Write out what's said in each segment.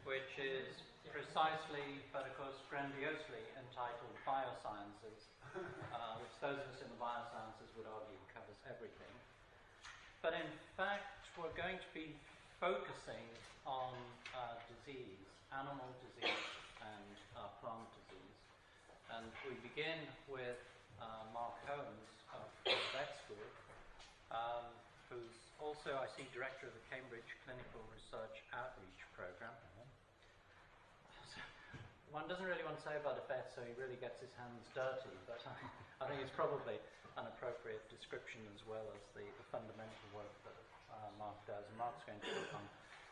which is precisely, but of course grandiosely, entitled Biosciences, which those of us in the biosciences would argue covers everything. But in fact, we're going to be focusing on disease, animal disease and plant disease. And we begin with Mark Holmes of the Vet School, who's also, I see, director of the Cambridge Clinical Research Outreach Programme. So one doesn't really want to say about a vet, so he really gets his hands dirty, but I think it's probably an appropriate description as well as the fundamental work that Mark does. And Mark's going to talk on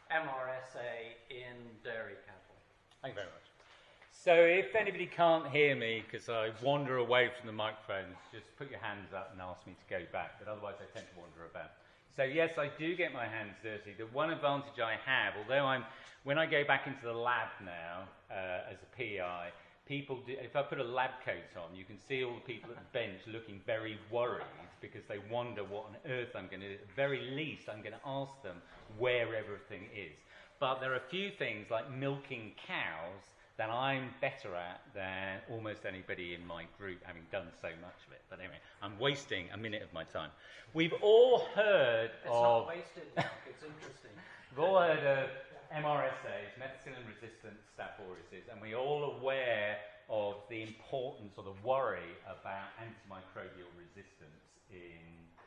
MRSA in dairy cattle. Thank you very much. So if anybody can't hear me because I wander away from the microphones, just put your hands up and ask me to go back, but otherwise I tend to wander about. So yes, I do get my hands dirty. The one advantage I have, although when I go back into the lab now as a PI, people do, if I put a lab coat on, you can see all the people at the bench looking very worried because they wonder what on earth I'm going to do. At the very least, I'm going to ask them where everything is. But there are a few things like milking cows that I'm better at than almost anybody in my group, having done so much of it. But anyway, I'm wasting a minute of my time. We've all heard It's not wasted, Mark. It's interesting. We've all heard of MRSAs, methicillin-resistant Staph aureus, and we're all aware of the importance or the worry about antimicrobial resistance in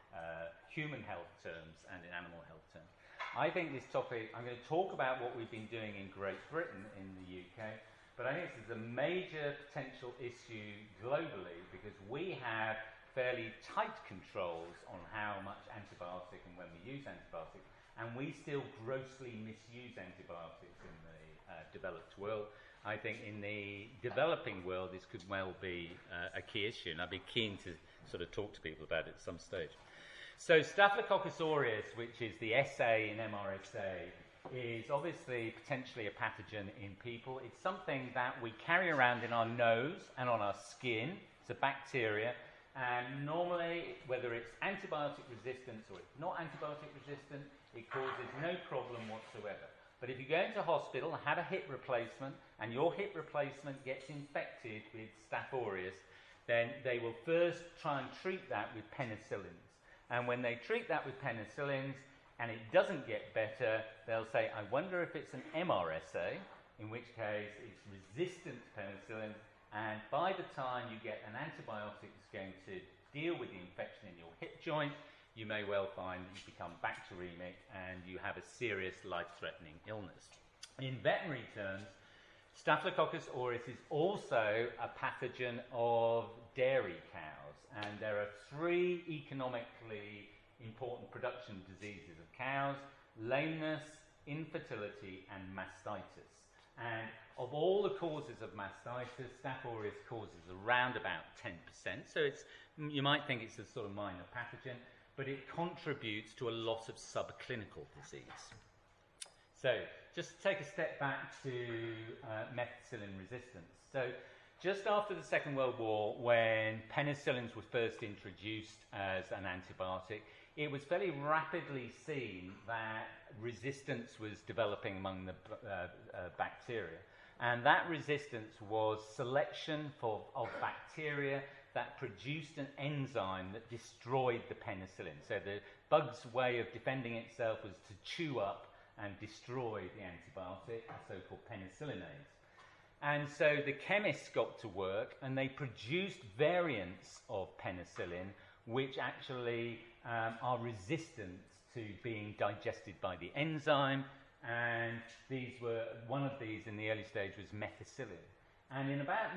human health terms and in animal health terms. I think this topic, I'm going to talk about what we've been doing in Great Britain, in the UK, but I think this is a major potential issue globally because we have fairly tight controls on how much antibiotic and when we use antibiotics, and we still grossly misuse antibiotics in the developed world. I think in the developing world this could well be a key issue, and I'd be keen to sort of talk to people about it at some stage. So Staphylococcus aureus, which is the SA in MRSA, is obviously potentially a pathogen in people. It's something that we carry around in our nose and on our skin. It's a bacteria, and normally, whether it's antibiotic resistance or it's not antibiotic resistant, it causes no problem whatsoever. But if you go into hospital and have a hip replacement, and your hip replacement gets infected with Staph aureus, then they will first try and treat that with penicillins. And when they treat that with penicillins and it doesn't get better, they'll say, I wonder if it's an MRSA, in which case it's resistant to penicillin, and by the time you get an antibiotic that's going to deal with the infection in your hip joint, you may well find that you become bacteremic and you have a serious life-threatening illness. In veterinary terms, Staphylococcus aureus is also a pathogen of dairy cows, and there are three economically important production diseases of cows: lameness, infertility, and mastitis. And of all the causes of mastitis, Staph aureus causes around about 10%, so you might think it's a sort of minor pathogen, but it contributes to a lot of subclinical disease. So just to take a step back to methicillin resistance. So just after the Second World War, when penicillins were first introduced as an antibiotic, it was fairly rapidly seen that resistance was developing among the bacteria. And that resistance was selection of bacteria that produced an enzyme that destroyed the penicillin. So the bug's way of defending itself was to chew up and destroy the antibiotic, the so-called penicillinase. And so the chemists got to work and they produced variants of penicillin which actually are resistant to being digested by the enzyme, and one of these in the early stage was methicillin. And in about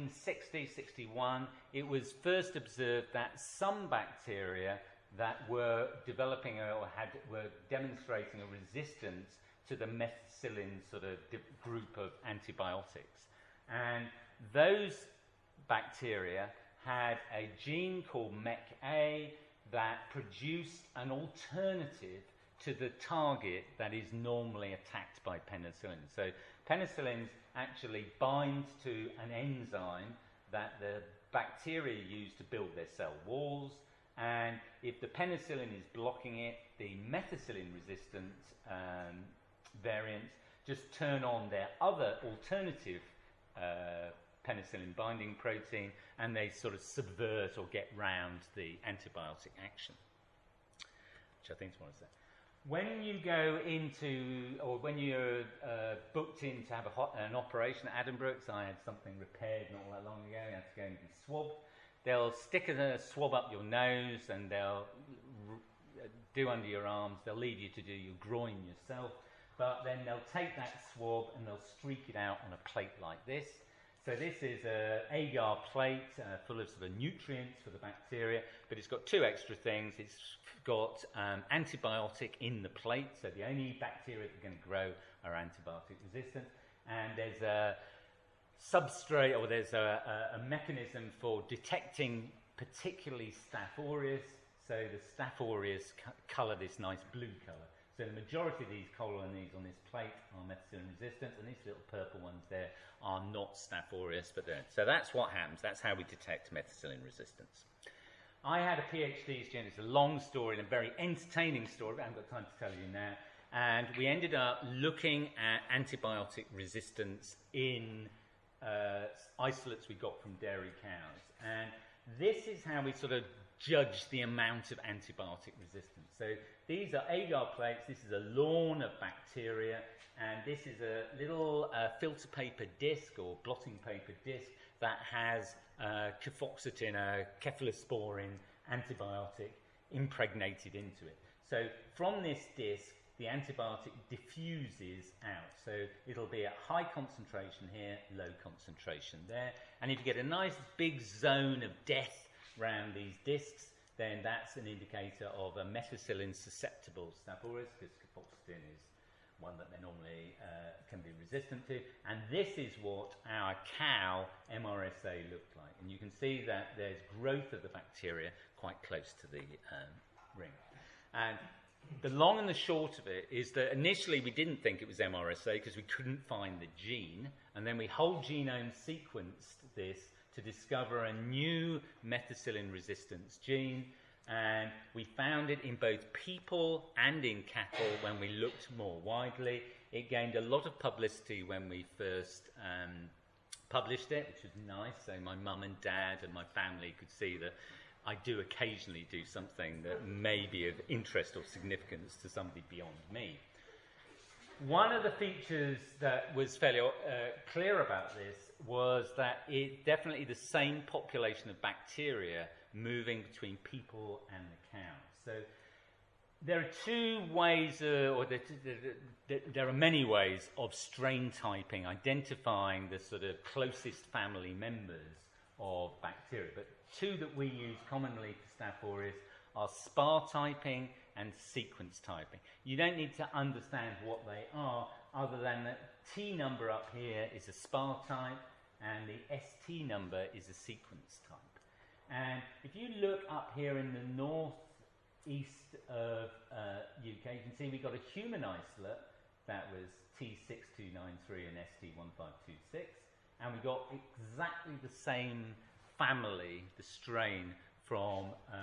1960-61, it was first observed that some bacteria that were developing or were demonstrating a resistance to the methicillin sort of group of antibiotics. And those bacteria had a gene called MEK-A that produced an alternative to the target that is normally attacked by penicillin. So penicillins actually bind to an enzyme that the bacteria use to build their cell walls, and if the penicillin is blocking it, the methicillin resistant variants just turn on their other alternative penicillin binding protein, and they sort of subvert or get round the antibiotic action, which I think is what I said. When you go into, or when you're booked in to have an operation at Addenbrooke's, I had something repaired not all that long ago, I had to go and be swabbed. They'll stick a swab up your nose, and they'll do under your arms, they'll leave you to do your groin yourself, but then they'll take that swab and they'll streak it out on a plate like this. So this is an agar plate full of sort of nutrients for the bacteria, but it's got two extra things. It's got antibiotic in the plate, so the only bacteria that are going to grow are antibiotic resistant, and there's a substrate, or there's a mechanism for detecting particularly Staph aureus. So the Staph aureus colour this nice blue colour. So the majority of these colonies on this plate are methicillin resistant, and these little purple ones there are not Staph aureus, but they're. So that's what happens. That's how we detect methicillin resistance. I had a PhD student. It's a long story and a very entertaining story, but I haven't got time to tell you now. And we ended up looking at antibiotic resistance in isolates we got from dairy cows. And this is how we sort of judge the amount of antibiotic resistance. So these are agar plates, this is a lawn of bacteria, and this is a little filter paper disc or blotting paper disc that has cefoxitin, a cephalosporin antibiotic impregnated into it. So from this disc, the antibiotic diffuses out. So it'll be at high concentration here, low concentration there. And if you get a nice big zone of death around these discs, then that's an indicator of a methicillin susceptible Staph aureus, because cefoxitin is one that they normally can be resistant to. And this is what our cow MRSA looked like. And you can see that there's growth of the bacteria quite close to the ring. And the long and the short of it is that initially we didn't think it was MRSA because we couldn't find the gene, and then we whole genome sequenced this to discover a new methicillin resistance gene, and we found it in both people and in cattle when we looked more widely. It gained a lot of publicity when we first published it, which was nice, so my mum and dad and my family could see that I do occasionally do something that may be of interest or significance to somebody beyond me. One of the features that was fairly clear about this was that it's definitely the same population of bacteria moving between people and the cows. So there are two ways, there are many ways of strain typing, identifying the sort of closest family members of bacteria. But two that we use commonly for Staph aureus are SPAR typing and sequence typing. You don't need to understand what they are, other than the T number up here is a SPAR type and the ST number is a sequence type. And if you look up here in the northeast of UK, you can see we got a human isolate that was T6293 and ST1526, and we got exactly the same family, the strain, from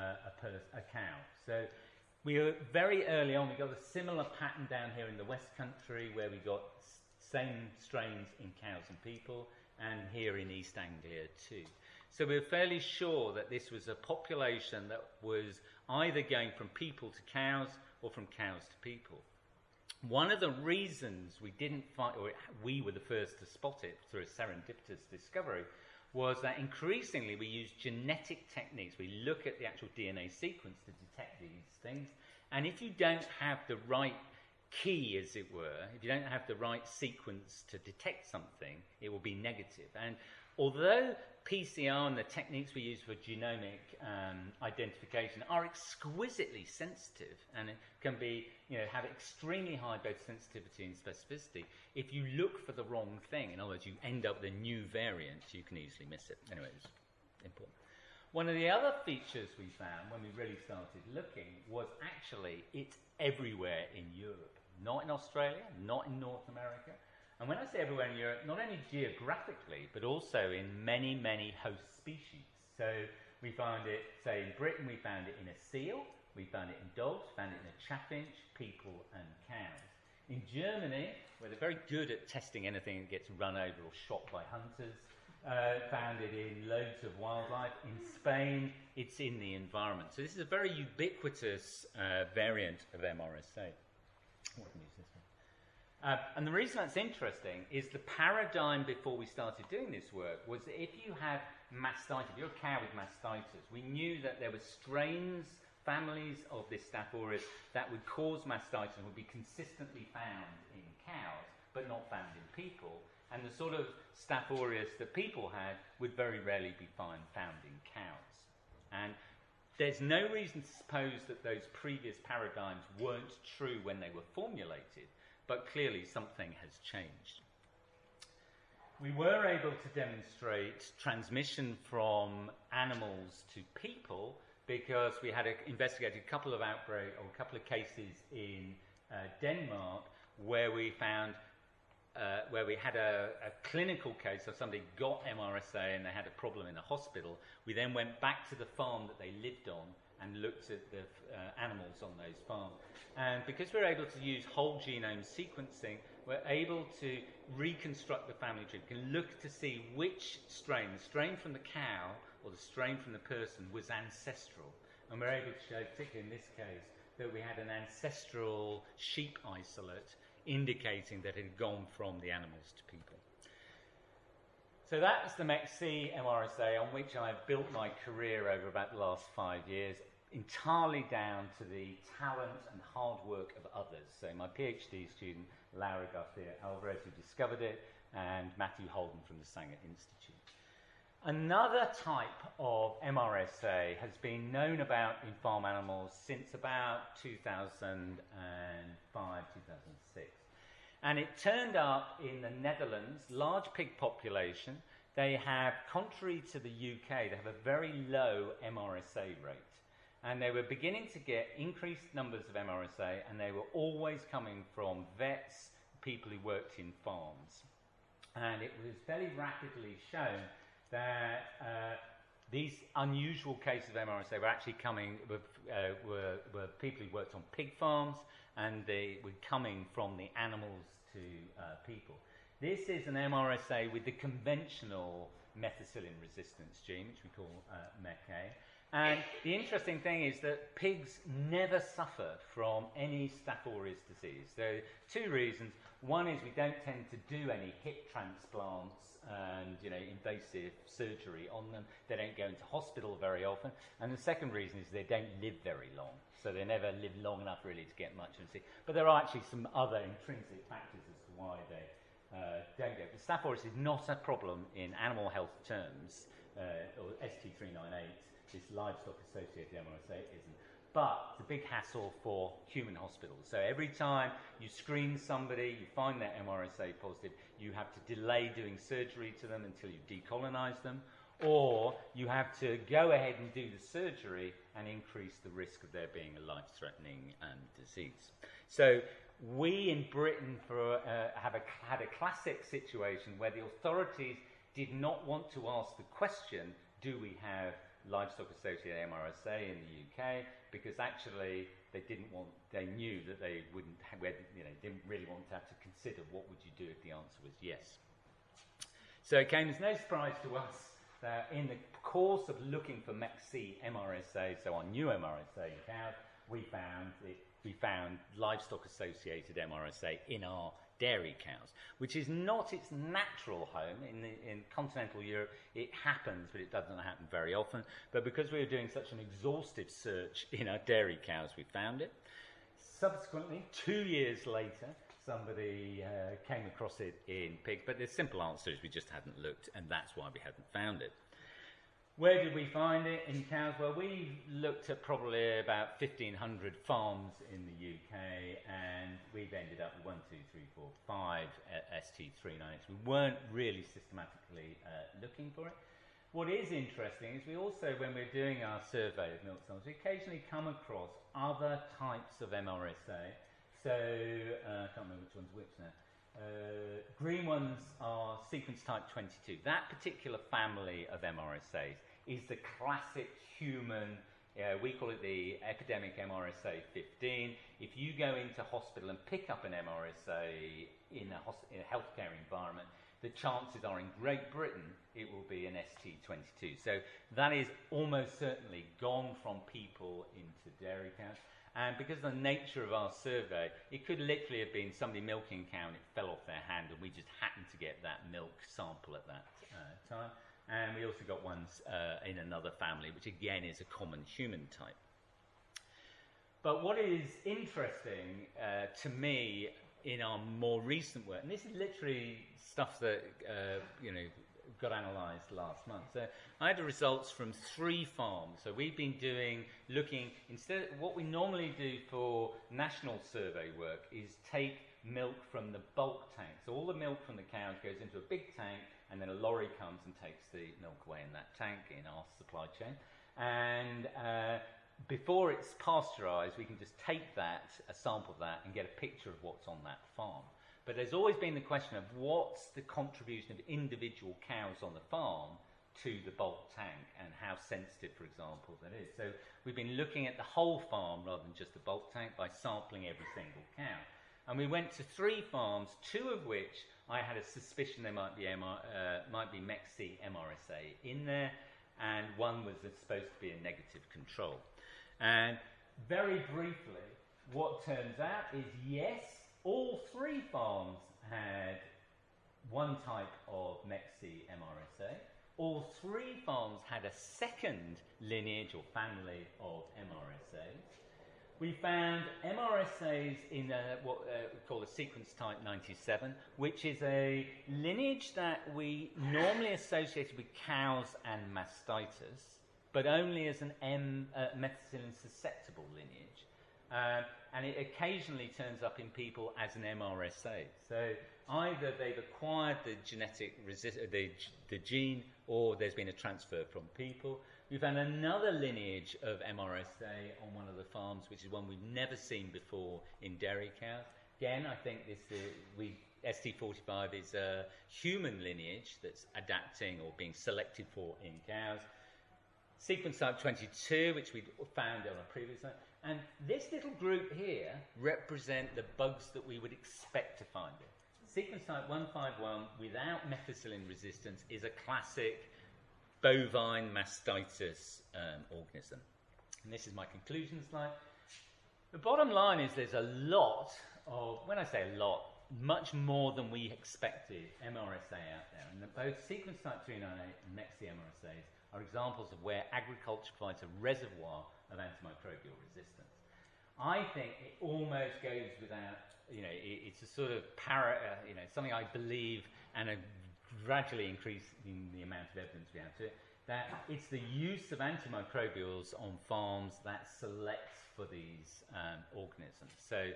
a cow. So we were very early on, we got a similar pattern down here in the West Country where we got same strains in cows and people, and here in East Anglia too. So we were fairly sure that this was a population that was either going from people to cows or from cows to people. One of the reasons we didn't find, or we were the first to spot it through a serendipitous discovery, was that increasingly we use genetic techniques. We look at the actual DNA sequence to detect these things, and if you don't have the right key, as it were, if you don't have the right sequence to detect something, it will be negative. And although PCR and the techniques we use for genomic identification are exquisitely sensitive, and it can be, have extremely high both sensitivity and specificity, if you look for the wrong thing, in other words, you end up with a new variant, you can easily miss it. Anyway, it's important. One of the other features we found when we really started looking was actually it's everywhere in Europe, not in Australia, not in North America. And when I say everywhere in Europe, not only geographically, but also in many, many host species. So we found it, say in Britain, we found it in a seal, we found it in dogs, found it in a chaffinch, people and cows. In Germany, where they're very good at testing anything that gets run over or shot by hunters, found it in loads of wildlife. In Spain, it's in the environment. So this is a very ubiquitous variant of MRSA. What can use this one? And the reason that's interesting is the paradigm before we started doing this work was that if you have mastitis, if you're a cow with mastitis, we knew that there were strains, families of this Staph aureus that would cause mastitis and would be consistently found in cows, but not found in people. And the sort of Staph aureus that people had would very rarely be found in cows. And there's no reason to suppose that those previous paradigms weren't true when they were formulated, but clearly something has changed. We were able to demonstrate transmission from animals to people because we had investigated a couple of cases in Denmark where we found where we had a clinical case of somebody got MRSA and they had a problem in a hospital. We then went back to the farm that they lived on and looked at the animals on those farms. And because we're able to use whole genome sequencing, we're able to reconstruct the family tree. We can look to see which strain, the strain from the cow or the strain from the person, was ancestral. And we're able to show, particularly in this case, that we had an ancestral sheep isolate indicating that it had gone from the animals to people. So that's the MECC MRSA on which I've built my career over about the last 5 years, entirely down to the talent and hard work of others. So my PhD student, Laura Garcia Alvarez, who discovered it, and Matthew Holden from the Sanger Institute. Another type of MRSA has been known about in farm animals since about 2005, 2006. And it turned up in the Netherlands, large pig population. They have, contrary to the UK, they have a very low MRSA rate. And they were beginning to get increased numbers of MRSA, and they were always coming from vets, people who worked in farms. And it was very rapidly shown that these unusual cases of MRSA were actually coming, were people who worked on pig farms, and they were coming from the animals to people. This is an MRSA with the conventional methicillin resistance gene, which we call MECA. And the interesting thing is that pigs never suffer from any Staph aureus disease. There are two reasons. One is we don't tend to do any hip transplants and invasive surgery on them. They don't go into hospital very often. And the second reason is they don't live very long. So they never live long enough really to get much of it. But there are actually some other intrinsic factors as to why they don't go. But Staph aureus is not a problem in animal health terms, or ST398. This livestock-associated MRSA isn't. But it's a big hassle for human hospitals. So every time you screen somebody, you find they're MRSA positive, you have to delay doing surgery to them until you decolonize them, or you have to go ahead and do the surgery and increase the risk of there being a life-threatening disease. So we in Britain had a classic situation where the authorities did not want to ask the question, do we have livestock-associated MRSA in the UK, because actually they knew that they wouldn't, didn't really want to have to consider what would you do if the answer was yes. So it came as no surprise to us that in the course of looking for MECC MRSA, so our new MRSA in cows, we found livestock-associated MRSA in our dairy cows, which is not its natural home. In continental Europe, it happens, but it doesn't happen very often. But because we were doing such an exhaustive search in our dairy cows, we found it. Subsequently, 2 years later, somebody came across it in pigs, but the simple answer is we just hadn't looked, and that's why we hadn't found it. Where did we find it in cows? Well, we looked at probably about 1,500 farms in the UK, and we've ended up with 5 ST398s. We weren't really systematically looking for it. What is interesting is we also, when we're doing our survey of milk samples, we occasionally come across other types of MRSA. So, I can't remember which one's which now. Green ones are sequence type 22. That particular family of MRSAs is the classic human We call it the epidemic MRSA 15. If you go into hospital and pick up an MRSA in a healthcare environment, the chances are in Great Britain it will be an ST22. So that is almost certainly gone from people into dairy cows. And because of the nature of our survey, it could literally have been somebody milking a cow and it fell off their hand, and we just happened to get that milk sample at that time. And we also got ones in another family, which again is a common human type. But what is interesting to me in our more recent work, and this is literally stuff that got analysed last month. So I had the results from 3 farms. So we've been looking, instead, what we normally do for national survey work is take milk from the bulk tank. So all the milk from the cows goes into a big tank, and then a lorry comes and takes the milk away in that tank in our supply chain. And before it's pasteurised, we can just take a sample of that, and get a picture of what's on that farm. But there's always been the question of what's the contribution of individual cows on the farm to the bulk tank, and how sensitive, for example, that is. So we've been looking at the whole farm rather than just the bulk tank by sampling every single cow. And we went to 3 farms, 2 of which I had a suspicion there might be MEC-C MRSA in there, and one was supposed to be a negative control. And very briefly, what turns out is yes, all 3 farms had one type of MEC-C MRSA. All 3 farms had a second lineage or family of MRSAs. We found MRSAs in what we call a sequence type 97, which is a lineage that we normally associate with cows and mastitis, but only as an methicillin susceptible lineage. And it occasionally turns up in people as an MRSA. So either they've acquired the genetic the gene, or there's been a transfer from people. We found another lineage of MRSA on one of the farms, which is one we've never seen before in dairy cows. Again, I think ST45 is a human lineage that's adapting or being selected for in cows. Sequence type 22, which we found on a previous one. And this little group here represent the bugs that we would expect to find it. Sequence type 151 without methicillin resistance is a classic bovine mastitis organism. And this is my conclusion slide. The bottom line is there's a lot of, when I say a lot, much more than we expected MRSA out there. And both sequence type 398 and MEC-C MRSAs are examples of where agriculture provides a reservoir of antimicrobial resistance. I think it almost goes without, it's a sort of something I believe, and a gradually increasing the amount of evidence we have to it, that it's the use of antimicrobials on farms that selects for these organisms. So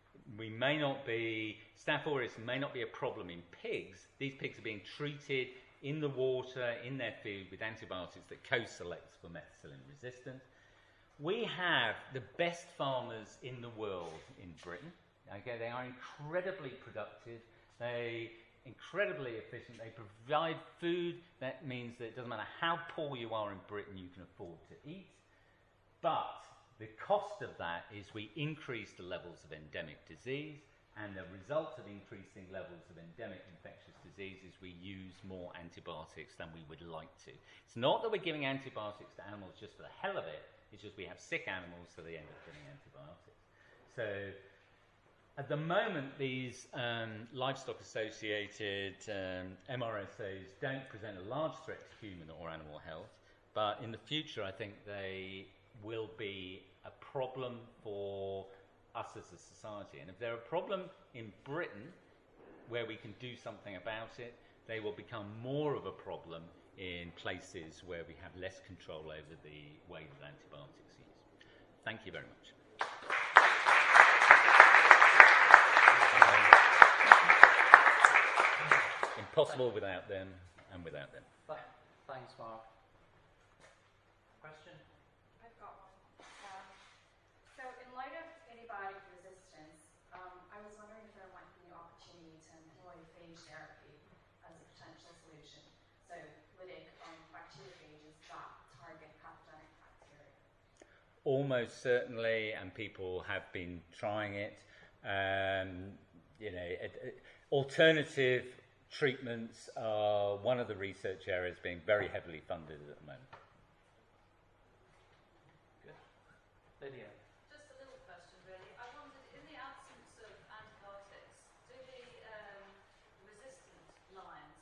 Staph aureus may not be a problem in pigs. These pigs are being treated in the water, in their food, with antibiotics that co-selects for methicillin resistance. We have the best farmers in the world in Britain. Okay, they are incredibly productive. They're incredibly efficient. They provide food. That means that it doesn't matter how poor you are in Britain, you can afford to eat. But the cost of that is we increase the levels of endemic disease, and the result of increasing levels of endemic infectious disease is we use more antibiotics than we would like to. It's not that we're giving antibiotics to animals just for the hell of it. It's just we have sick animals, so they end up getting antibiotics. So at the moment, these livestock-associated MRSAs don't present a large threat to human or animal health, but in the future, I think they will be a problem for us as a society. And if they're a problem in Britain, where we can do something about it, they will become more of a problem in places where we have less control over the way that antibiotics are used. Thank you very much. Impossible without them and without them. Thanks, Mark. Question? I've got one. So in light of antibiotic resistance, I was wondering if there might be an opportunity to employ phage therapy as a potential solution. So lytic bacteriophages that target pathogenic bacteria. almost certainly, and people have been trying it. Alternative treatments are one of the research areas being very heavily funded at the moment. Good. Lydia. Just a little question, really. I wondered, in the absence of antibiotics, do the resistant lines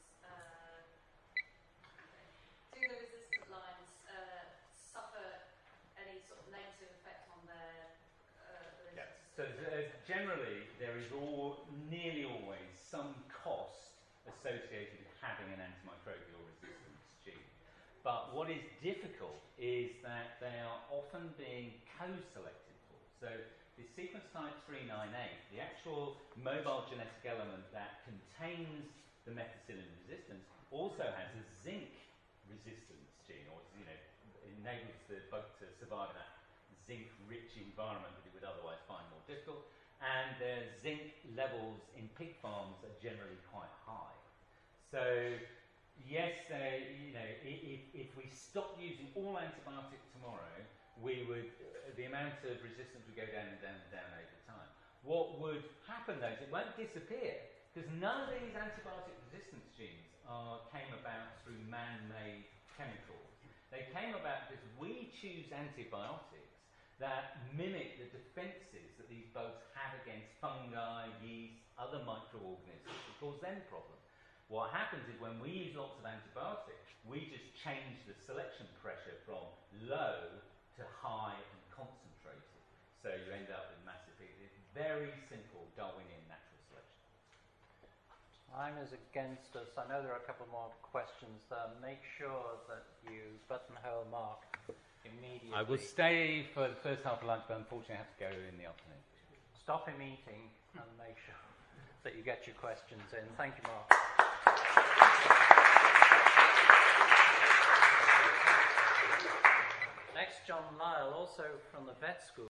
suffer any sort of negative effect on their Yes. So generally, there is nearly always some cost associated with having an antimicrobial resistance gene. But what is difficult is that they are often being co-selected for. So the sequence type 398, the actual mobile genetic element that contains the methicillin resistance, also has a zinc resistance gene, or enables the bug to survive in that zinc-rich environment that it would otherwise find more difficult. And their zinc levels in pig farms are generally quite high. So yes, if we stopped using all antibiotics tomorrow, the amount of resistance would go down and down and down over time. What would happen though is it won't disappear, because none of these antibiotic resistance genes came about through man-made chemicals. They came about because we choose antibiotics that mimic the defences that these bugs have against fungi, yeast, other microorganisms that cause them problems. What happens is when we use lots of antibiotics, we just change the selection pressure from low to high and concentrated. So you end up with massive pigs. It's very simple Darwinian natural selection. Time is against us. I know there are a couple more questions there. Make sure that you buttonhole mark immediately. I will stay for the first half of lunch, but unfortunately I have to go in the afternoon. Stop him eating and make sure that you get your questions in. Thank you, Mark. Next, John Lyle, also from the vet school.